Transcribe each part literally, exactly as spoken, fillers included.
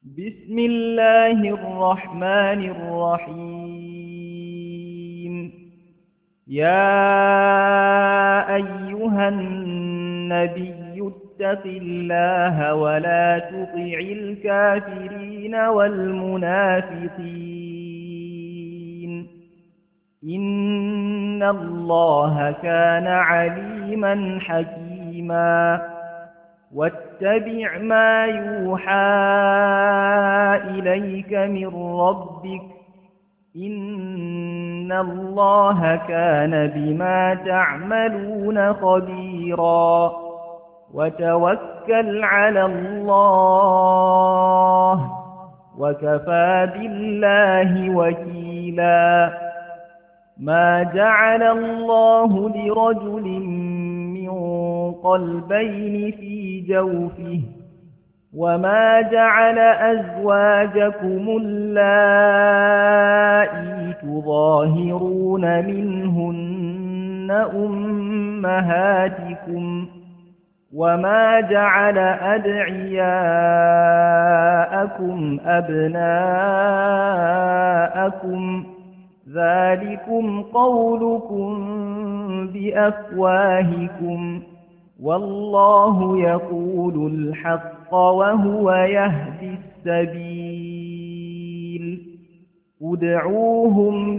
بسم الله الرحمن الرحيم. يا أيها النبي اتق الله ولا تطع الكافرين والمنافقين إن الله كان عليما حكيما. واتبع ما يوحى إليك من ربك إن الله كان بما تعملون خبيرا. وتوكل على الله وكفى بالله وكيلا. ما جعل الله لرجل من قلبين في جوفه وما جعل أزواجكم اللائي تظاهرون منهن أمهاتكم وما جعل أدعياءكم أبناءكم ذلكم قولكم بأفواهكم والله يقول الحق وهو يهدي السبيل. ادعوهم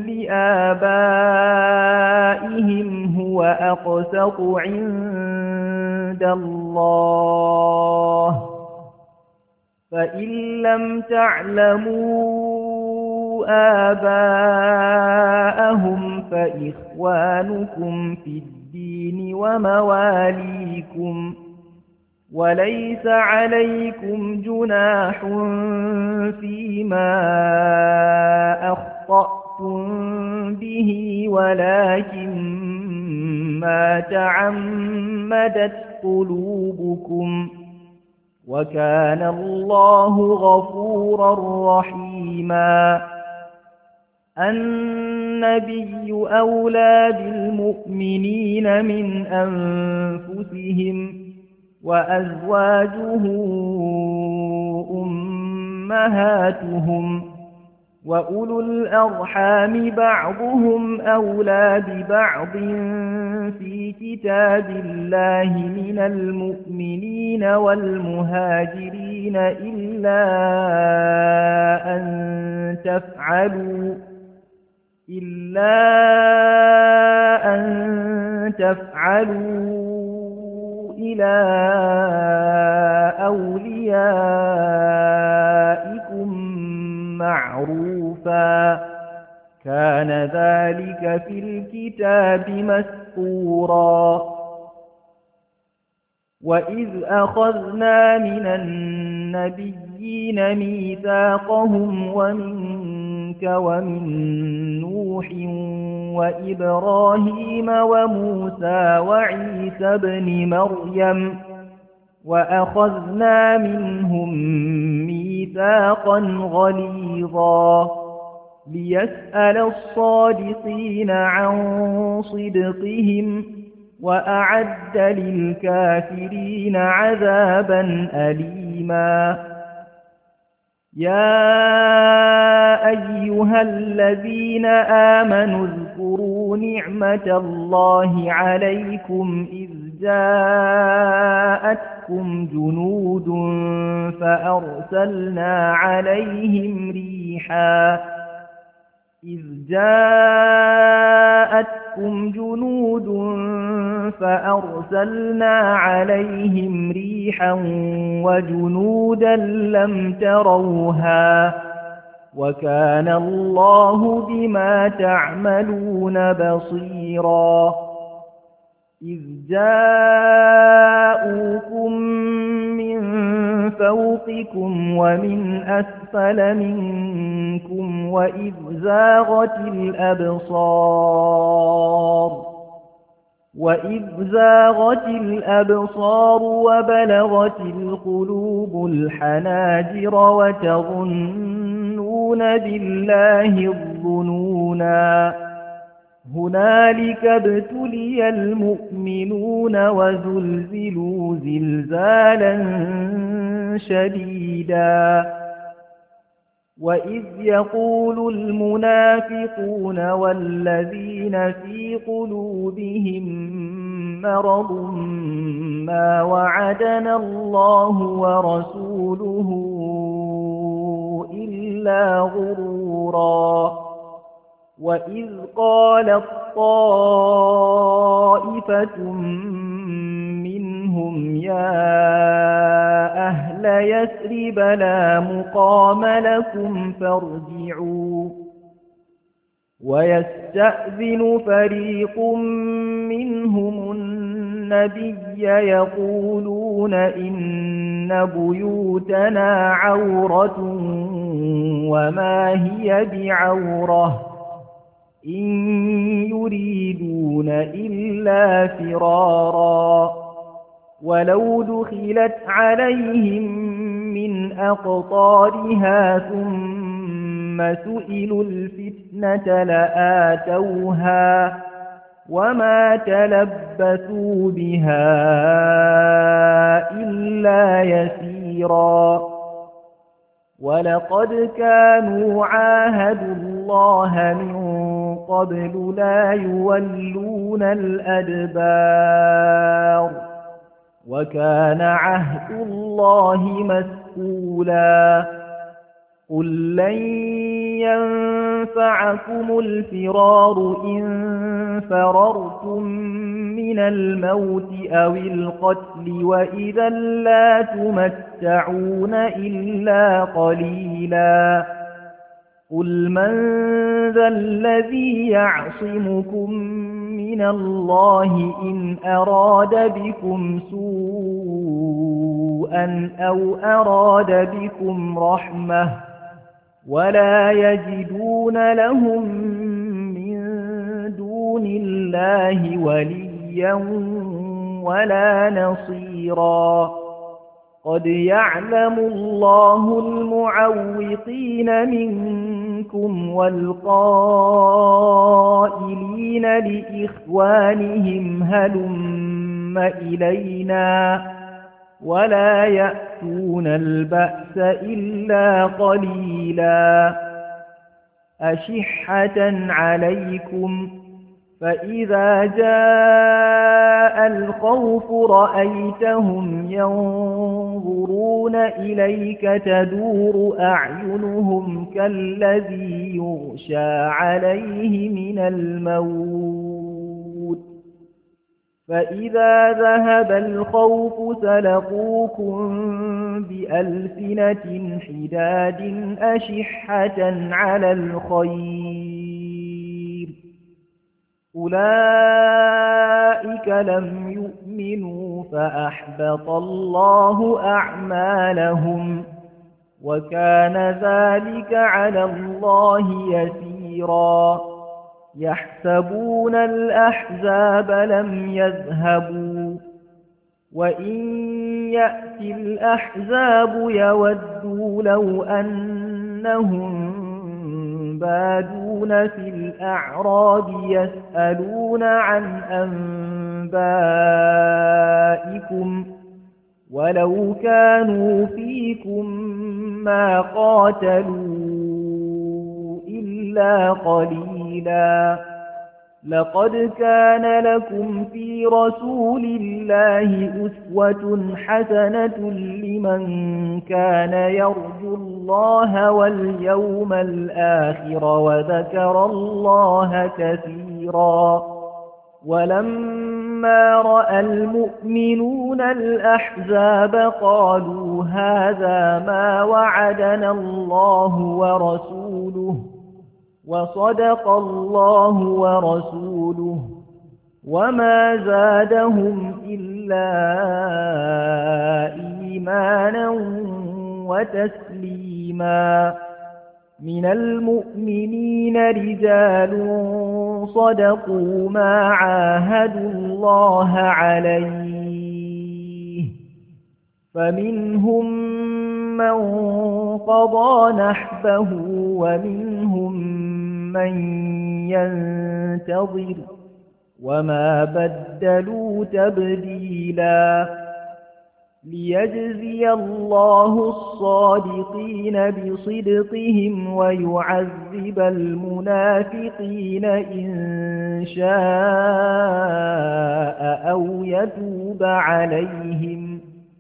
لآبائهم هو أقسط عند الله فإن لم تعلموا آباءهم فإخوانكم في الدين ومواليكم وليس عليكم جناح فيما أخطأتم به ولكن ما تعمدت قلوبكم وكان الله غفورا رحيما. النبي أولى بالمؤمنين من أنفسهم وأزواجه أمهاتهم وأولو الأرحام بعضهم أولى ببعض في كتاب الله من المؤمنين والمهاجرين إلا أن تفعلوا إلا أن تفعلوا إلى أوليائكم معروفا كان ذلك في الكتاب مسطورا. وإذ أخذنا من النبيين ميثاقهم ومنك ومن نوح وإبراهيم وموسى وعيسى ابن مريم وأخذنا منهم ميثاقا غليظا ليسأل الصادقين عن صدقهم وأعد للكافرين عذابا أليما. يا أيها الذين آمنوا اذكروا نعمة الله عليكم إذ جاءتكم جنود فأرسلنا عليهم ريحا إذ جاءتكم جنود فأرسلنا عليهم ريحا وجنودا لم تروها وكان الله بما تعملون بصيرا. إذ جاءوكم من فوقكم ومن أسفل منكم وإذ زاغت الأبصار وإذ زاغت الأبصار وبلغت القلوب الحناجر وتظنون بالله الظنونا هنالك ابتلي المؤمنون وزلزلوا زلزالا شديدا وإذ يقول المنافقون والذين في قلوبهم مرض ما وعدنا الله ورسوله إلا غرورا وإذ قالت طائفة منهم يا أهل يثرب لا مقام لكم فارجعوا ويستأذن فريق منهم النبي يقولون إن بيوتنا عورة وما هي بعورة إن يريدون إلا فرارا ولو دخلت عليهم من أقطارها ثم سئلوا الفتنة لآتوها وما تلبثوا بها إلا يسيرا ولقد كانوا عاهدوا الله من قبل لا يولون الأدبار وكان عهد الله مسؤولا قل لن ينفعكم الفرار إن فررتم من الموت أو القتل وإذا لا تمتعون إلا قليلا قل من ذا الذي يعصمكم من الله إن أراد بكم سوءا أو أراد بكم رحمة ولا يجدون لهم من دون الله وليا ولا نصيرا قد يعلم الله المعوقين منكم والقائلين لإخوانهم هلم إلينا ولا يأتون البأس إلا قليلا أشحة عليكم فإذا جاء الخوف رأيتهم ينظرون إليك تدور أعينهم كالذي يغشى عليه من الموت فإذا ذهب الخوف سلقوكم بألسنة حداد أشحة على الخير أولئك لم يؤمنوا فأحبط الله أعمالهم وكان ذلك على الله يسيرا يحسبون الأحزاب لم يذهبوا وإن يأتي الأحزاب يودوا لو أنهم بادون في الأعراب يسألون عن أنبائكم ولو كانوا فيكم ما قاتلوا إلا قليلا لقد كان لكم في رسول الله أسوة حسنة لمن كان يرجو الله واليوم الآخر وذكر الله كثيرا ولما رأى المؤمنون الأحزاب قالوا هذا ما وعدنا الله ورسوله وصدق الله ورسوله وما زادهم إلا إيمانا وتسليما من المؤمنين رجال صدقوا ما عاهدوا الله عليه فمنهم من قضى نحبه ومنهم من ينتظر وما بدلوا تبديلا ليجزي الله الصادقين بصدقهم ويعذب المنافقين إن شاء أو يتوب عليهم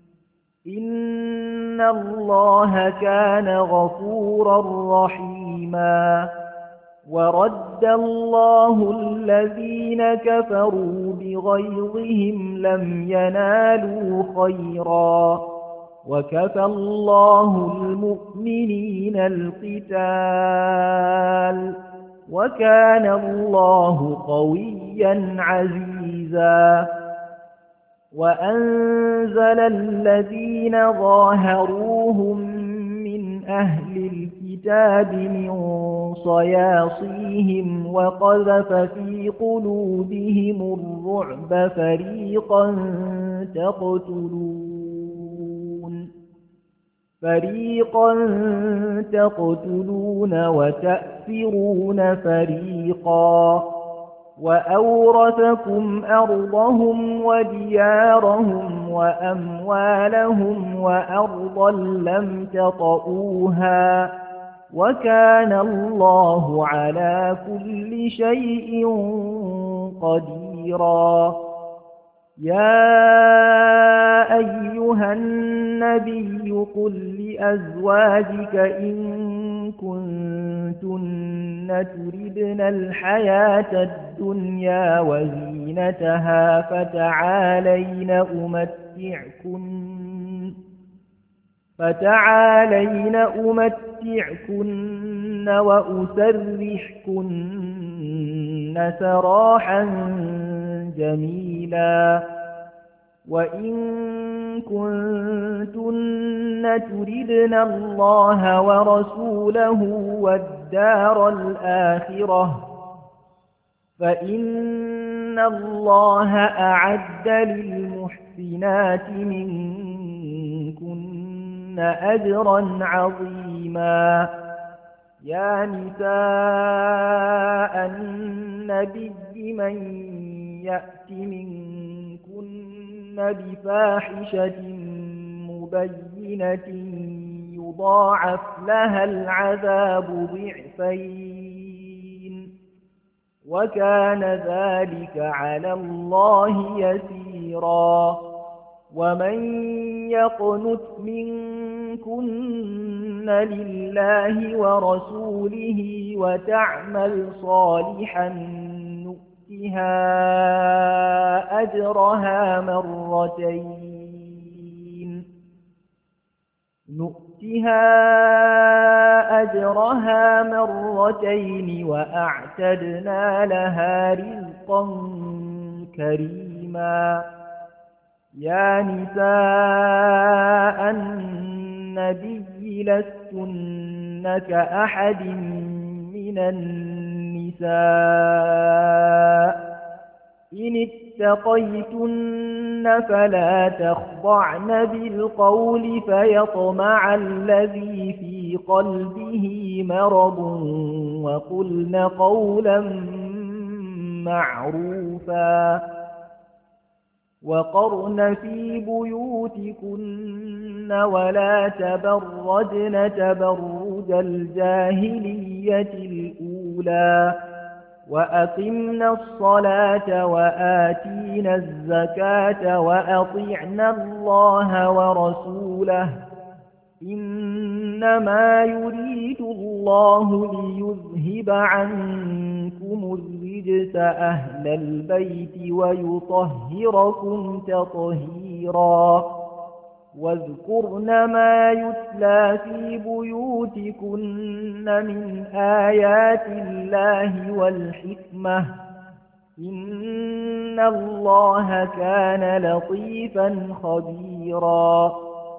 إن الله كان غفورا رحيما. ورد الله الذين كفروا بغيظهم لم ينالوا خيرا وكفى الله المؤمنين القتال وكان الله قويا عزيزا. وأنزل الذين ظاهروهم من أهل الكتاب من صياصيهم وقذف في قلوبهم الرعب فريقا تقتلون فريقا تقتلون وتأسرون فريقا وأورثكم أرضهم وديارهم وأموالهم وأرضا لم تطئوها وكان الله على كل شيء قديرا. يا أيها النبي قل لأزواجك إن كنتن تردن الحياة الدنيا وزينتها فتعالين أمتعكن فتعالين أمتعكن وأسرحكن سراحا جميلا. وإن كنتن تردن الله ورسوله والدار الآخرة فإن الله أعد للمحسنات منكن أجرا عظيما. يا نساء النبي من يأت منكن بفاحشة مبينة يضاعف لها العذاب ضعفين وكان ذلك على الله يسيرا. ومن يقنت منكن لله ورسوله وتعمل صالحا نؤتها أجرها مرتين نؤتها أجرها مرتين وأعتدنا لها رزقا كريما. يا نساء النبي لستن كأحد من النساء إن اتقيتن فلا تخضعن بالقول فيطمع الذي في قلبه مرض وقلن قولا معروفا. وقرن في بيوتكن ولا تبرجن تبرج الجاهلية الأولى وأقمنا الصلاة وآتينا الزكاة وأطعنا الله ورسوله إنما يريد الله ليذهب عنكم الرجس أهل البيت ويطهركم تطهيرا. واذكرن ما يتلى في بيوتكن من آيات الله والحكمة إن الله كان لطيفا خبيرا.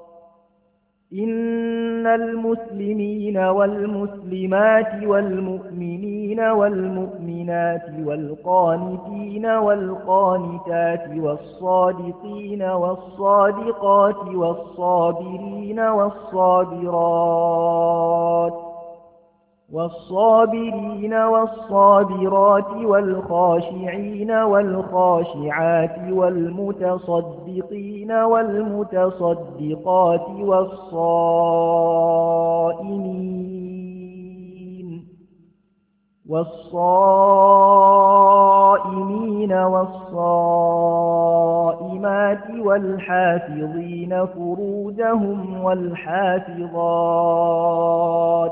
إن المسلمين والمسلمات والمؤمنين والمؤمنات والقانتين والقانتات والصادقين والصادقات والصابرين والصابرات والصابرين والصابرات والخاشعين والخاشعات والمتصدقين والمتصدقات والصائمين والصائمين والصائمات والحافظين فروجهم والحافظات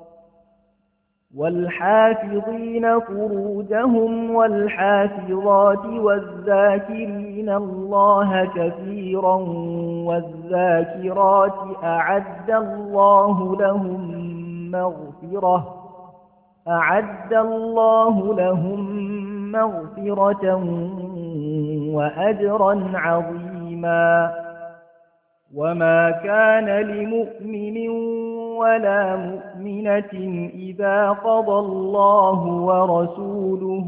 والحافظين فروجهم والحافظات والذاكرين الله كثيرا والذاكرات أعد الله لهم مغفرة أعد الله لهم مغفرة وأجرا عظيما. وما كان لمؤمن ولا مؤمنة إذا قضى الله ورسوله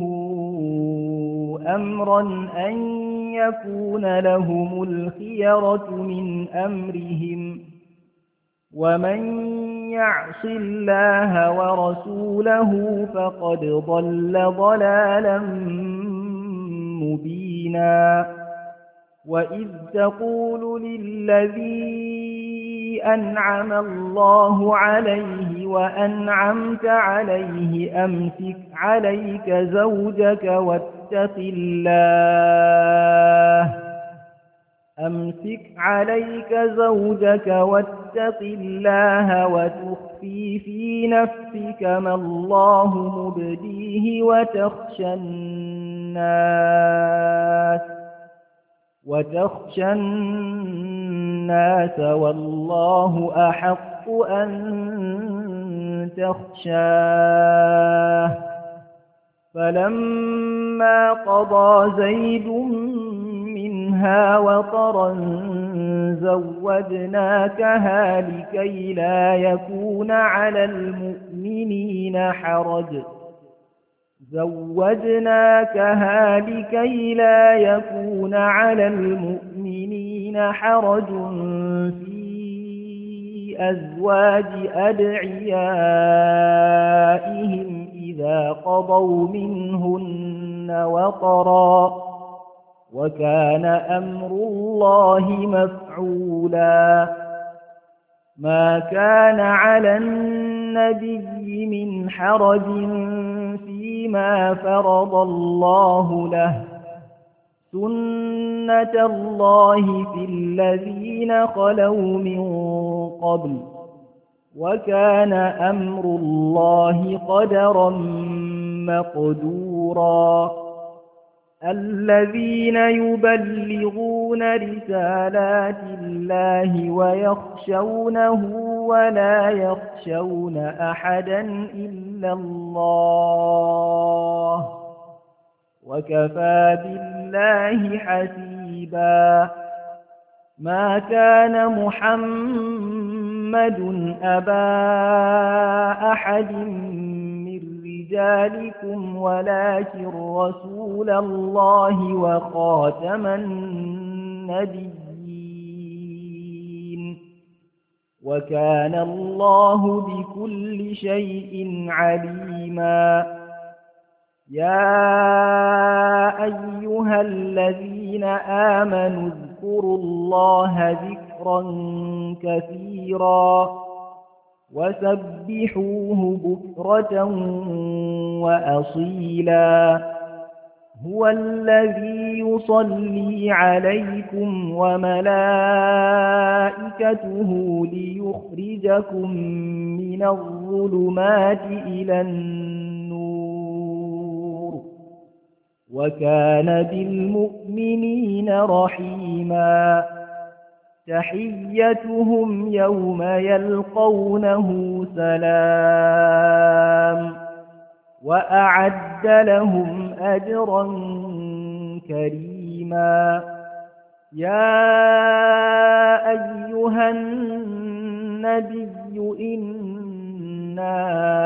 أمرا أن يكون لهم الخيرة من أمرهم ومن يعص الله ورسوله فقد ضل ضلالا مبينا. وإذ تقول للذي أنعم الله عليه وأنعمت عليه أمسك عليك زوجك واتق الله أمسك عليك زوجك واتق الله وتخفي في نفسك ما الله مبديه وتخشى الناس وتخشى الناس والله أحق أن تخشاه. فلما قضى زيد منها وطرا زوجناكها لكي لا يكون على المؤمنين حرج زوجناكها لكي لا يكون على المؤمنين حرج في أزواج أدعيائهم إذا قضوا منهن وطرا وكان أمر الله مفعولا. ما كان على النبي من حرج فيما فرض الله له سنة الله في الذين خلوا من قبل وكان أمر الله قدرا مقدورا. الذين يبلغون رسالات الله ويخشونه ولا يخشون أحدا إلا الله وكفى بالله حسيبا. ما كان محمد أبا أحد من رجالكم ولكن رسول الله وخاتم النبيين وكان الله بكل شيء عليما. يا أيها الذين آمنوا اذكروا الله ذكرا كثيرا وسبحوه بكرة وأصيلا. هو الذي يصلي عليكم وملائكته ليخرجكم من الظلمات إلى النور وكان بالمؤمنين رحيما. تحيتهم يوم يلقونه سلام وأعد لهم أجرا كريما. يا أيها النبي إنا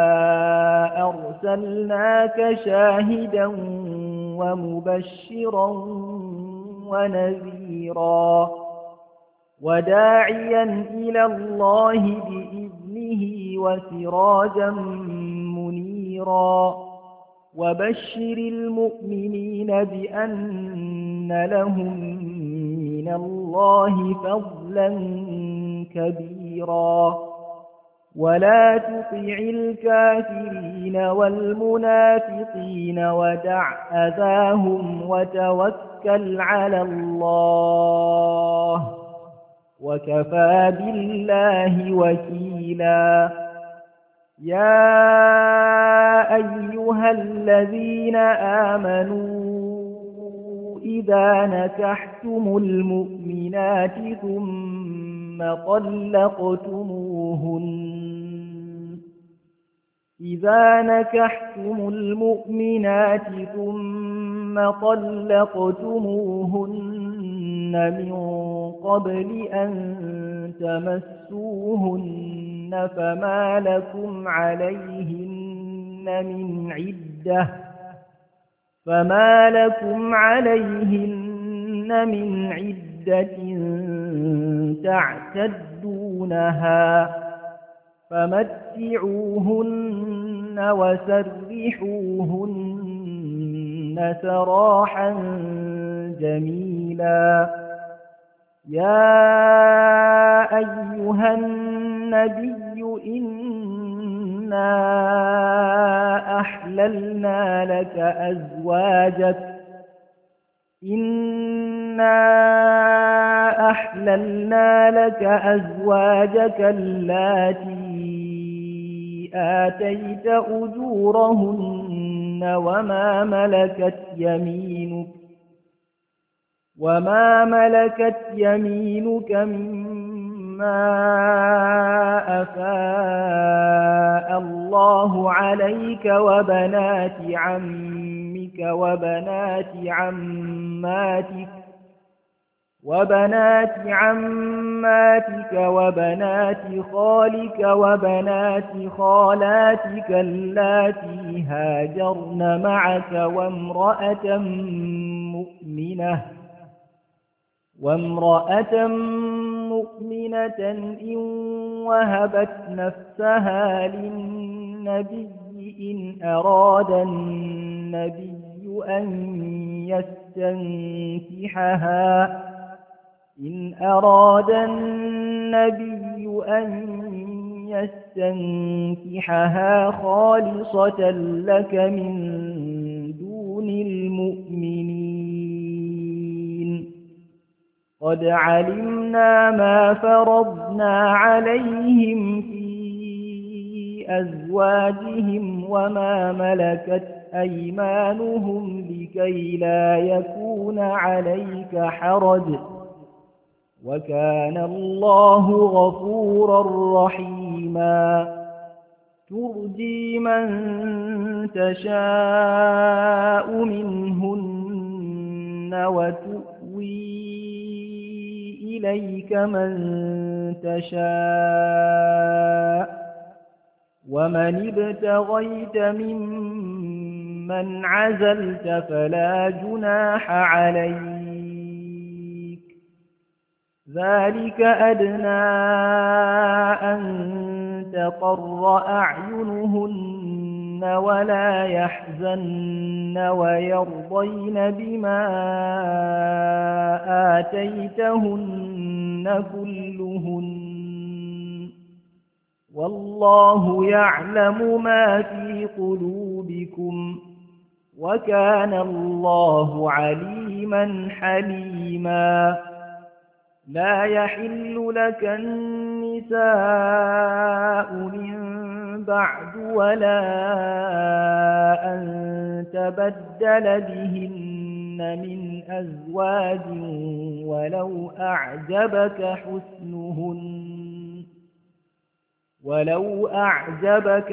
أرسلناك شاهدا ومبشرا ونذيرا وداعيا إلى الله بإذنه وسراجا منيرا وبشر المؤمنين بأن لهم من الله فضلا كبيرا ولا تطع الكافرين والمنافقين ودع أذاهم وتوكل على الله وكفى بالله وكيلا يا أيها الذين آمنوا إذا نكحتم المؤمنات ثم طلقتموهن إذا نكحتم المؤمنات ثم طلقتموهن من قبل أن تمسوهن فما لكم عليهن من عدة فما لكم عليهن من عدة تعتدونها فمتعوهن وسرحوهن سراحا جميلا يا أيها النبي إنا أحللنا لك أزواجك إنا أحللنا لك أزواجك اللاتي آتيت أجورهن وما ملكت يمينك وما ملكت يمينك مما أفاء الله عليك وبنات عمك وبنات عماتك وبنات عماتك وبنات خالك وبنات خالاتك اللاتي هاجرن معك وامرأة مؤمنة وامرأة مؤمنة إن وهبت نفسها للنبي إن أراد النبي أن يستنكحها إن أراد النبي أن يستنكحها خالصة لك من دون المؤمنين قد علمنا ما فرضنا عليهم في أزواجهم وما ملكت أيمانهم لكي لا يكون عليك حرج وكان الله غفورا رحيما ترجي من تشاء منهن وتؤوي إليك من تشاء ومن ابتغيت ممن عزلت فلا جناح عليك ذلك أدنى أن تقر أعينهن ولا يحزن ويرضين بما آتيتهن كلهن والله يعلم ما في قلوبكم وكان الله عليما حليما لا يحل لك النساء من بعد ولا أن تبدل بهن من أزواج ولو أعجبك حسنهن ولو أعجبك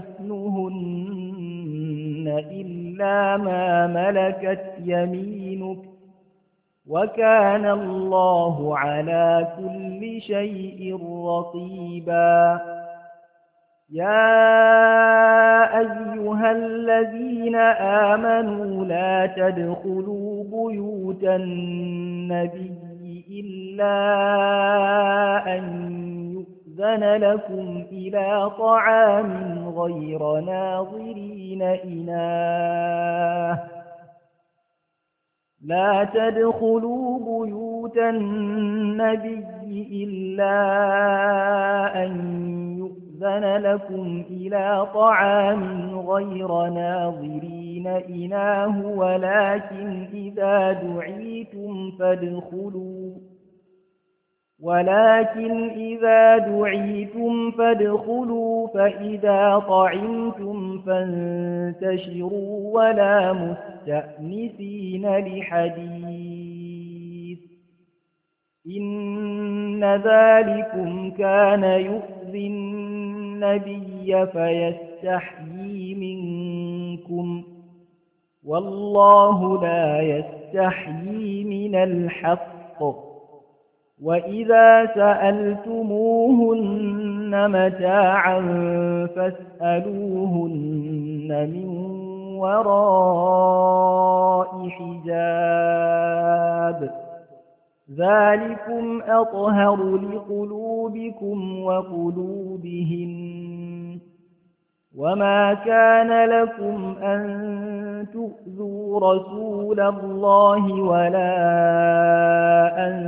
حسنهن إلا ما ملكت يمينك وكان الله على كل شيء رقيبا يا أيها الذين آمنوا لا تدخلوا بيوت النبي إلا أن يؤذن لكم إلى طعام غير ناظرين إناه لا تدخلوا بيوت النبي إلا أن يؤذن لكم إلى طعام غير ناظرين إناه ولكن إذا دعيتم فادخلوا ولكن إذا دعيتم فادخلوا فإذا طعمتم فانتشروا ولا مستأنسين لحديث إن ذلكم كان يؤذي النبي فيستحيي منكم والله لا يستحيي من الحق وإذا سألتموهن متاعا فاسألوهن من وراء حجاب ذلكم أطهر لقلوبكم وقلوبهن وما كان لكم أن تؤذوا رسول الله ولا أن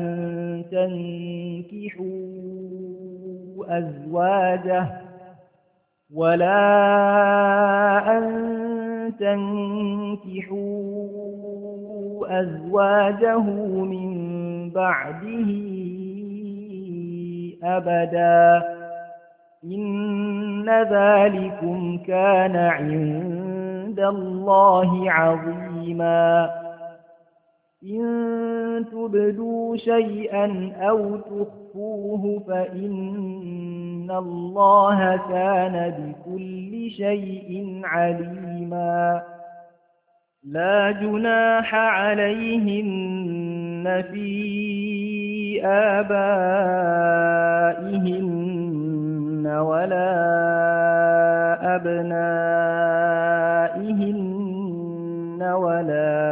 تنكحوا أزواجه ولا أن تنكحوا أزواجه من بعده أبدا إن ذلكم كان عند الله عظيما إن تبدوا شيئا أو تخفوه فإن الله كان بكل شيء عليما لا جناح عليهن في آبائهن ولا أبنائهن ولا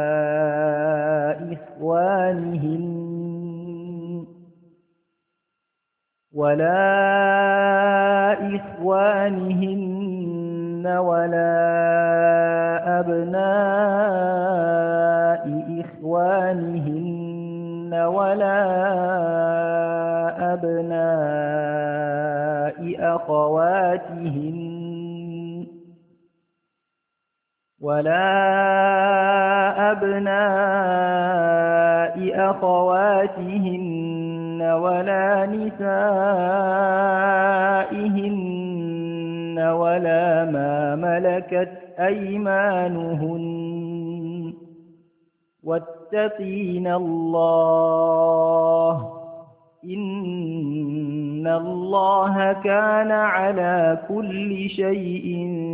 إخوانهن ولا إخوانهن ولا أبناء إخوانهن ولا أبناء أخواتهن ولا أبناء أخواتهن ولا نسائهن ولا ما ملكت أيمانهن واتقين الله إن الله كان على كل شيء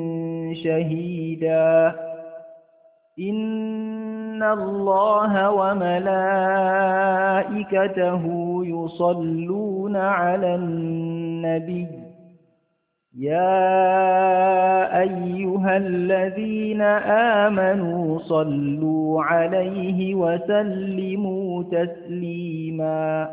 شهيدا إن الله وملائكته يصلون على النبي يا أيها الذين آمنوا صلوا عليه وسلموا تسليما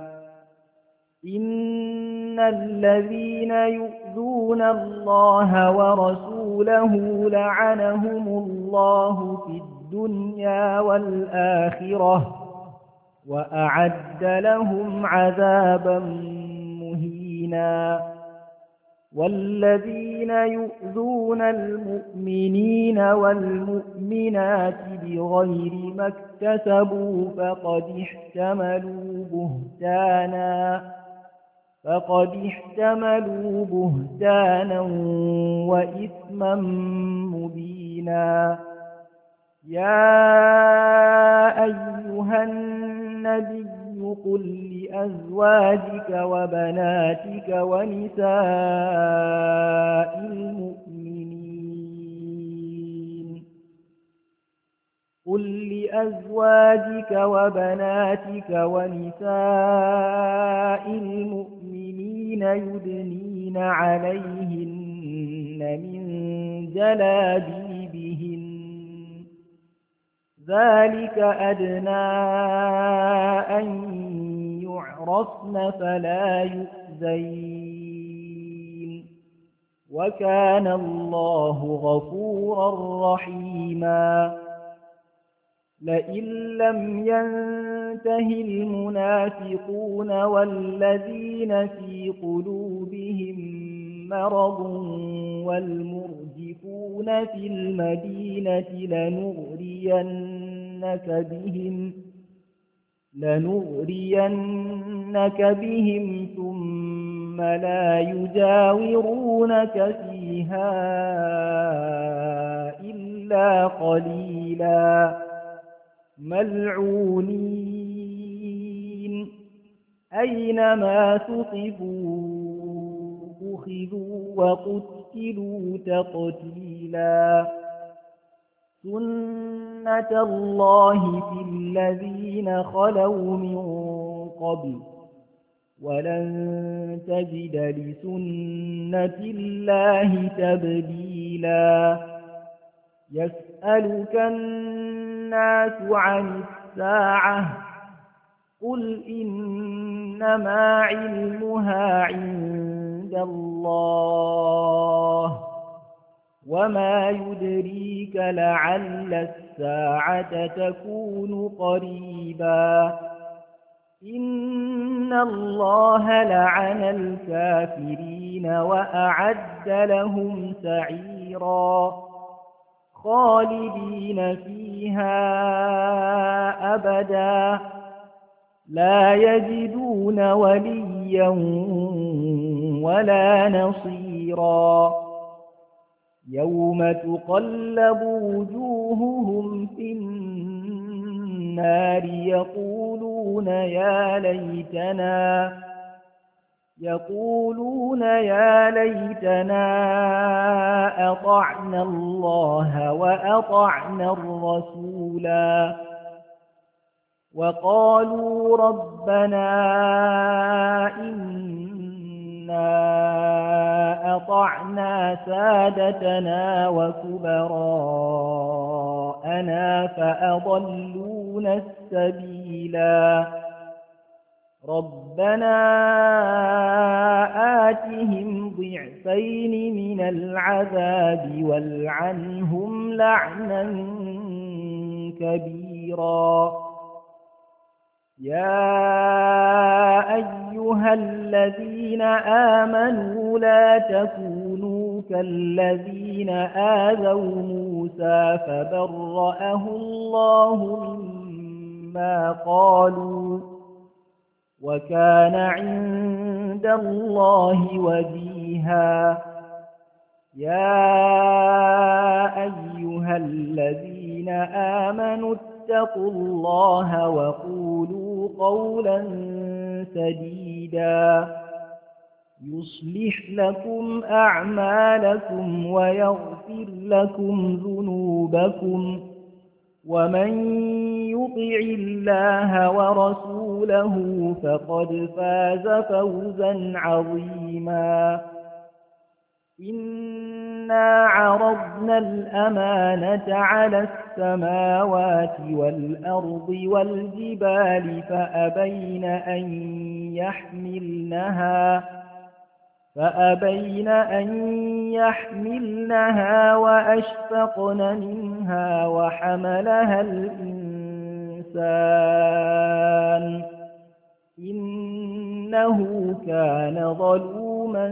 إن الذين يؤذون الله ورسوله لعنهم الله في الدنيا والآخرة وأعد لهم عذابا مهينا والذين يؤذون المؤمنين والمؤمنات بغير ما اكتسبوا فقد احتملوا بهتانا فقد احتملوا بهتانا وإثما مبينا يا أيها النبي قل لأزواجك وبناتك ونساء المؤمنين قل لأزواجك وبناتك ونساء المؤمنين يدنين عليهن من جلابيبهن ذلك أدنى أن يعرفن فلا يؤذين وكان الله غفورا رحيما لئن لم ينته المنافقون والذين في قلوبهم مرض والمرجفون في المدينة لنغرينك بهم لنغرينك بهم ثم لا يجاورونك فيها إلا قليلا ملعونين أينما ثقفوا أخذوا وقتلوا تقتيلا سنة الله في الذين خلوا من قبل ولن تجد لسنة الله تبديلا يسألك الناس عن الساعة قل إنما علمها عند الله وما يدريك لعل الساعة تكون قريبا إن الله لعن الكافرين وأعد لهم سعيرا خالدين فيها أبدا لا يجدون وليا ولا نصيرا يوم تقلب وجوههم في النار يقولون يا ليتنا يقولون يا ليتنا أطعنا الله وأطعنا الرسولا وقالوا ربنا إنا أطعنا سادتنا وكبراءنا فأضلونا السبيلا ربنا آتهم ضعفين من العذاب والعنهم لعنا كبيرا يا أيها الذين آمنوا لا تكونوا كالذين آذوا موسى فبرأه الله مما قالوا وكان عند الله وجيها يا أيها الذين آمنوا اتقوا الله وقولوا قولا سديدا يصلح لكم أعمالكم ويغفر لكم ذنوبكم ومن يطع الله ورسوله فقد فاز فوزا عظيما إنا عرضنا الأمانة على السماوات والأرض والجبال فأبين أن يحملنها فأبين أن يحملنها وأشفقن منها وحملها الإنسان إنه كان ظلوما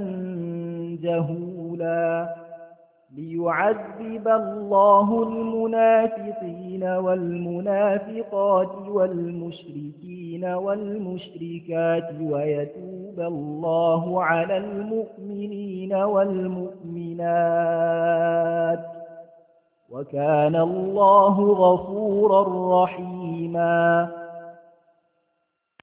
جهولا ليعذب الله المنافقين والمنافقات والمشركين والمشركات ويتوب الله على المؤمنين والمؤمنات وكان الله غفورا رحيما